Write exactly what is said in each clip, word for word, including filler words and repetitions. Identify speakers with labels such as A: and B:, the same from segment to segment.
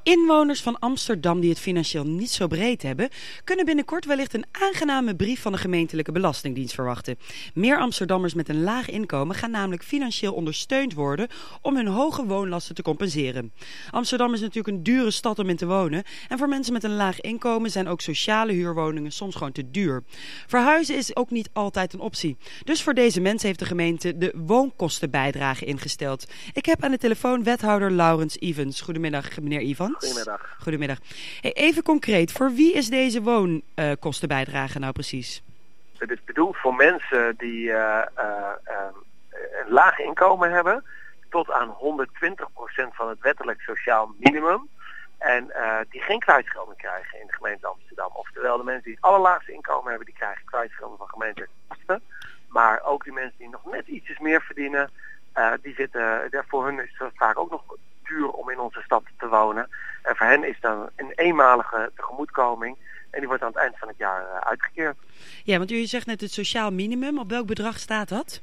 A: Inwoners van Amsterdam die het financieel niet zo breed hebben, kunnen binnenkort wellicht een aangename brief van de gemeentelijke belastingdienst verwachten. Meer Amsterdammers met een laag inkomen gaan namelijk financieel ondersteund worden om hun hoge woonlasten te compenseren. Amsterdam is natuurlijk een dure stad om in te wonen en voor mensen met een laag inkomen zijn ook sociale huurwoningen soms gewoon te duur. Verhuizen is ook niet altijd een optie. Dus voor deze mensen heeft de gemeente de woonkostenbijdrage ingesteld. Ik heb aan de telefoon wethouder Laurens Ivens. Goedemiddag, meneer Ivens.
B: Goedemiddag.
A: Goedemiddag. Hey, even concreet, voor wie is deze woonkostenbijdrage nou precies?
B: Het is bedoeld voor mensen die uh, uh, uh, een laag inkomen hebben, tot aan honderdtwintig procent van het wettelijk sociaal minimum. En uh, die geen kwijtschelding krijgen in de gemeente Amsterdam. Oftewel de mensen die het allerlaagste inkomen hebben, die krijgen kwijtschelding van gemeentelijke lasten. Maar ook die mensen die nog net ietsjes meer verdienen, uh, die zitten, uh, voor hun is het vaak ook nog duur om in onze stad te wonen. En voor hen is dan een eenmalige tegemoetkoming en die wordt aan het eind van het jaar uh, uitgekeerd.
A: Ja, want u zegt net het sociaal minimum. Op welk bedrag staat dat?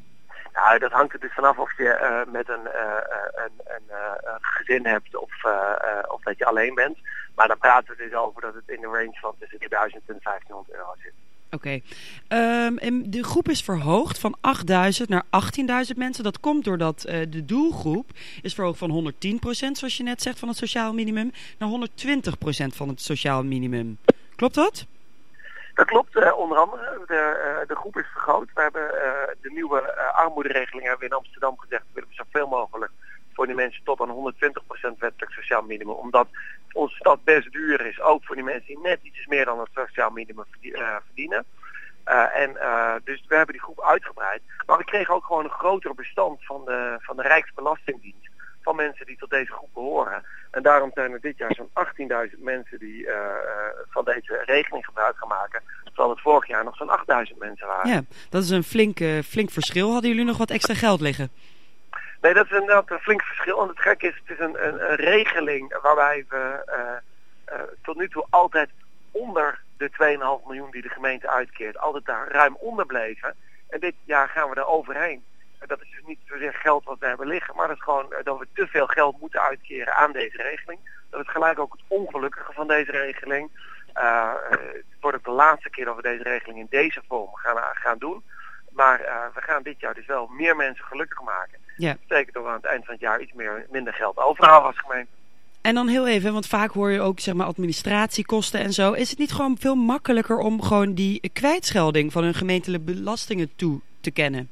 B: Nou, dat hangt er dus vanaf of je uh, met een, uh, een, een, uh, een gezin hebt of, uh, uh, of dat je alleen bent. Maar dan praten we dus over dat het in de range van tussen de duizend en vijftienhonderd euro zit.
A: Oké. Okay. Um, de groep is verhoogd van achtduizend naar achttienduizend mensen. Dat komt doordat uh, de doelgroep is verhoogd van honderdtien procent, zoals je net zegt, van het sociaal minimum, naar honderdtwintig procent van het sociaal minimum. Klopt dat?
B: Dat klopt, uh, onder andere. De, uh, de groep is vergroot. We hebben uh, de nieuwe uh, armoederegeling hebben we in Amsterdam gezegd. We willen zoveel mogelijk voor die mensen tot aan honderdtwintig procent wettelijk sociaal minimum. Omdat onze stad best duur is. Ook voor die mensen die net iets meer dan het sociaal minimum verdienen. Uh, en uh, dus we hebben die groep uitgebreid. Maar we kregen ook gewoon een groter bestand van de, van de Rijksbelastingdienst. Van mensen die tot deze groep behoren. En daarom zijn er dit jaar zo'n achttienduizend mensen die uh, van deze regeling gebruik gaan maken. Terwijl het vorig jaar nog zo'n achtduizend mensen waren.
A: Ja, dat is een flink, uh, flink verschil. Hadden jullie nog wat extra geld liggen?
B: Nee, dat is inderdaad een flink verschil. En het gek is, het is een, een, een regeling waarbij we uh, uh, tot nu toe altijd onder de twee komma vijf miljoen die de gemeente uitkeert, altijd daar ruim onder bleven. En dit jaar gaan we er overheen. Dat is dus niet zozeer geld wat we hebben liggen, maar dat is gewoon dat we te veel geld moeten uitkeren aan deze regeling. Dat is gelijk ook het ongelukkige van deze regeling. Uh, het wordt ook de laatste keer dat we deze regeling in deze vorm gaan, gaan doen. Maar uh, we gaan dit jaar dus wel meer mensen gelukkig maken.
A: Ja.
B: Dat betekent dat we aan het eind van het jaar iets meer, minder geld overhouden als gemeente.
A: En dan heel even, want vaak hoor je ook zeg maar administratiekosten en zo. Is het niet gewoon veel makkelijker om gewoon die kwijtschelding van hun gemeentelijke belastingen toe te kennen?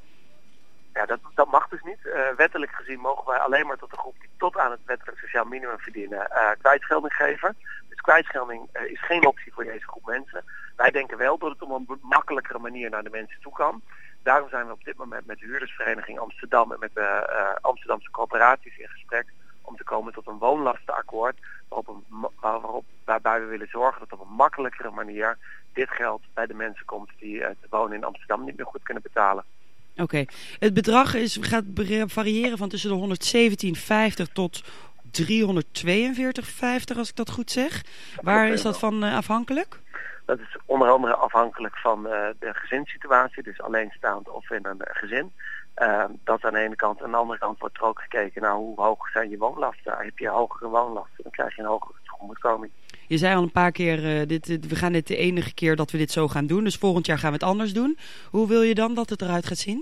B: Ja, dat, dat mag dus niet. Uh, wettelijk gezien mogen wij alleen maar tot de groep die tot aan het wettelijk sociaal minimum verdienen uh, kwijtschelding geven. Dus kwijtschelding uh, is geen optie voor deze groep mensen. Wij denken wel dat het op een makkelijkere manier naar de mensen toe kan. Daarom zijn we op dit moment met de huurdersvereniging Amsterdam en met de uh, Amsterdamse corporaties in gesprek om te komen tot een woonlastenakkoord waarop een, waarop, waarbij we willen zorgen dat op een makkelijkere manier dit geld bij de mensen komt die uh, te wonen in Amsterdam niet meer goed kunnen betalen.
A: Oké, okay. Het bedrag is, gaat variëren van tussen de honderdzeventien vijftig tot driehonderdtweeënveertig vijftig, als ik dat goed zeg. Waar is dat van uh, afhankelijk?
B: Dat is onder andere afhankelijk van uh, de gezinssituatie, dus alleenstaand of in een uh, gezin. Uh, dat aan de ene kant. Aan de andere kant wordt er ook gekeken naar hoe hoog zijn je woonlasten. Heb je hogere woonlasten, dan krijg je een hogere tegemoetkoming.
A: Je zei al een paar keer, uh, dit, dit, we gaan dit de enige keer dat we dit zo gaan doen. Dus volgend jaar gaan we het anders doen. Hoe wil je dan dat het eruit gaat zien?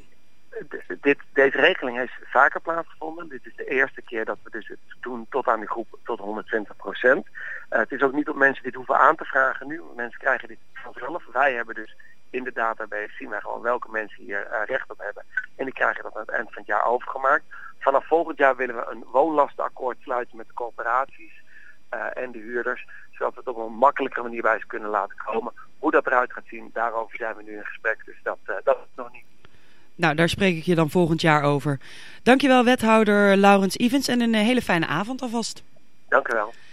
B: D- dit, deze regeling heeft vaker plaatsgevonden. Dit is de eerste keer dat we dus het doen tot aan die groep tot honderdtwintig procent. Uh, het is ook niet dat mensen dit hoeven aan te vragen nu. Mensen krijgen dit vanzelf. Wij hebben dus in de database zien wij gewoon welke mensen hier uh, recht op hebben. En die krijgen dat aan het eind van het jaar overgemaakt. Vanaf volgend jaar willen we een woonlastenakkoord sluiten met de corporaties uh, en de huurders. Zodat we het op een makkelijke manier bij ze kunnen laten komen. Hoe dat eruit gaat zien, daarover zijn we nu in gesprek. Dus dat, uh, dat is nog niet.
A: Nou, daar spreek ik je dan volgend jaar over. Dankjewel, wethouder Laurens Ivens, en een hele fijne avond alvast.
B: Dank u wel.